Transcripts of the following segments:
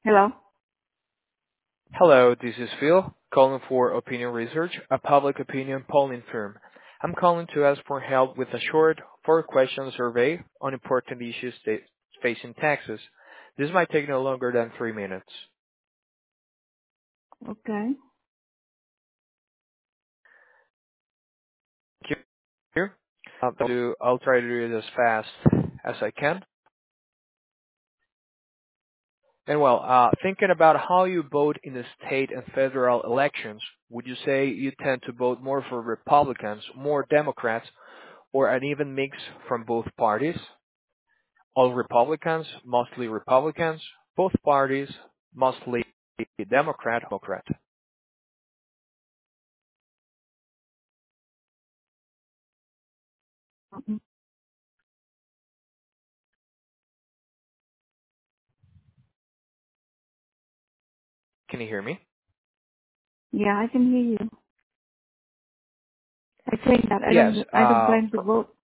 Hello? Hello, this is Phil, calling for Opinion Research, a public opinion polling firm. I'm calling to ask for help with a short four-question survey on important issues facing Texas. This might take no longer than 3 minutes. Okay. Thank you. I'll try to do it as fast as I can. And thinking about how you vote in the state and federal elections, would you say you tend to vote more for Republicans, more Democrats, or an even mix from both parties? All Republicans, mostly Republicans, both parties, mostly Democrat. Mhm. Can you hear me? Yeah, I can hear you. I say that Yes. I don't plan to vote.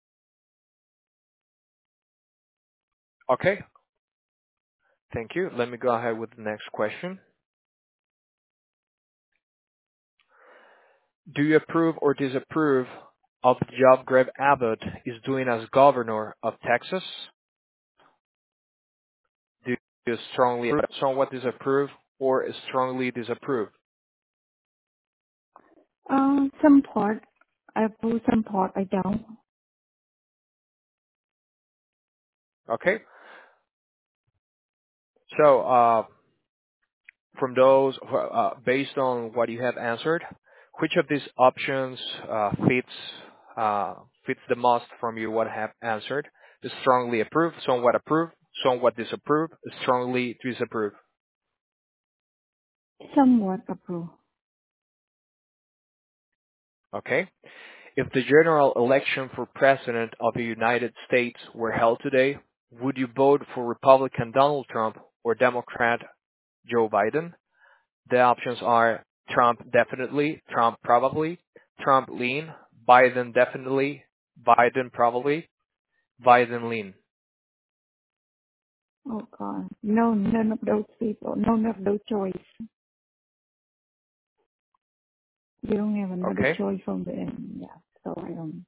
Okay. Thank you. Let me go ahead with the next question. Do you approve or disapprove of the job Greg Abbott is doing as governor of Texas? Do you strongly approve, somewhat disapprove, or strongly disapprove? Some part I approve, some part I don't. Okay. So, from those, based on what you have answered, which of these options fits the most from you what have answered? Strongly approve, somewhat disapprove, strongly disapprove. Somewhat approve. Okay. If the general election for president of the United States were held today, would you vote for Republican Donald Trump or Democrat Joe Biden? The options are Trump definitely, Trump probably, Trump lean, Biden definitely, Biden probably, Biden lean. Oh God. No, none of those people. None of those choice. You don't have another Okay? choice from the end. Yeah. So I don't.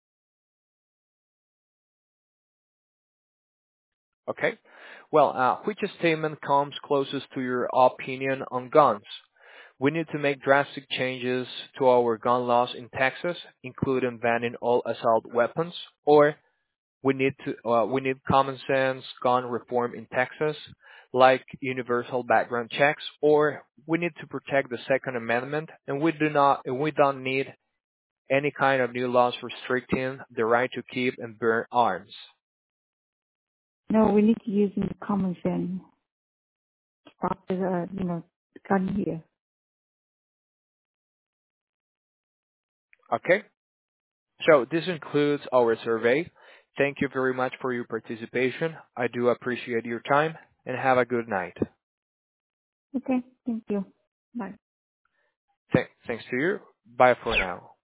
Okay. Which statement comes closest to your opinion on guns? We need to make drastic changes to our gun laws in Texas, including banning all assault weapons, or we need common sense gun reform in Texas, like universal background checks, or we need to protect the Second Amendment, and we don't need any kind of new laws restricting the right to keep and bear arms. No, we need to use common sense. Stop the, gun here. Okay, so this includes our survey. Thank you very much for your participation. I do appreciate your time, and have a good night. Okay. Thank you. Bye. Thanks to you. Bye for now.